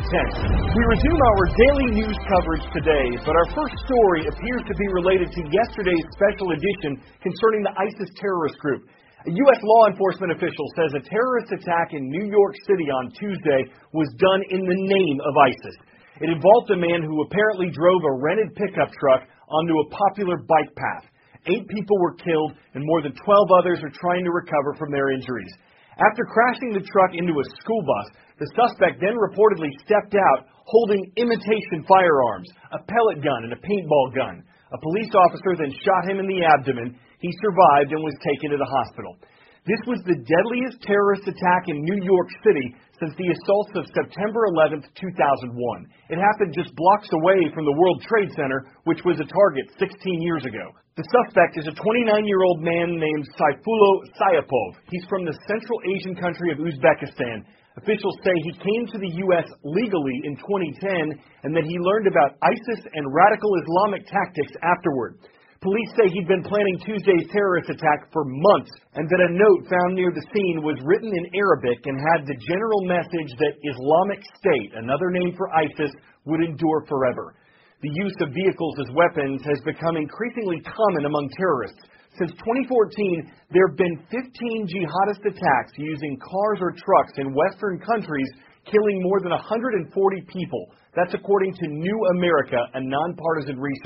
10. We resume our daily news coverage today, but our first story appears to be related to yesterday's special edition concerning the ISIS terrorist group. A U.S. law enforcement official says a terrorist attack in New York City on Tuesday was done in the name of ISIS. It involved a man who apparently drove a rented pickup truck onto a popular bike path. 8 people were killed, and more than 12 others are trying to recover from their injuries. After crashing the truck into a school bus, the suspect then reportedly stepped out holding imitation firearms, a pellet gun and a paintball gun. A police officer then shot him in the abdomen. He survived and was taken to the hospital. This was the deadliest terrorist attack in New York City since the assaults of September 11, 2001. It happened just blocks away from the World Trade Center, which was a target 16 years ago. The suspect is a 29-year-old man named Sayfullo Sayapov. He's from the Central Asian country of Uzbekistan. Officials say he came to the U.S. legally in 2010 and that he learned about ISIS and radical Islamic tactics afterward. Police say he'd been planning Tuesday's terrorist attack for months and that a note found near the scene was written in Arabic and had the general message that Islamic State, another name for ISIS, would endure forever. The use of vehicles as weapons has become increasingly common among terrorists. Since 2014, there have been 15 jihadist attacks using cars or trucks in Western countries, killing more than 140 people. That's according to New America, a nonpartisan research.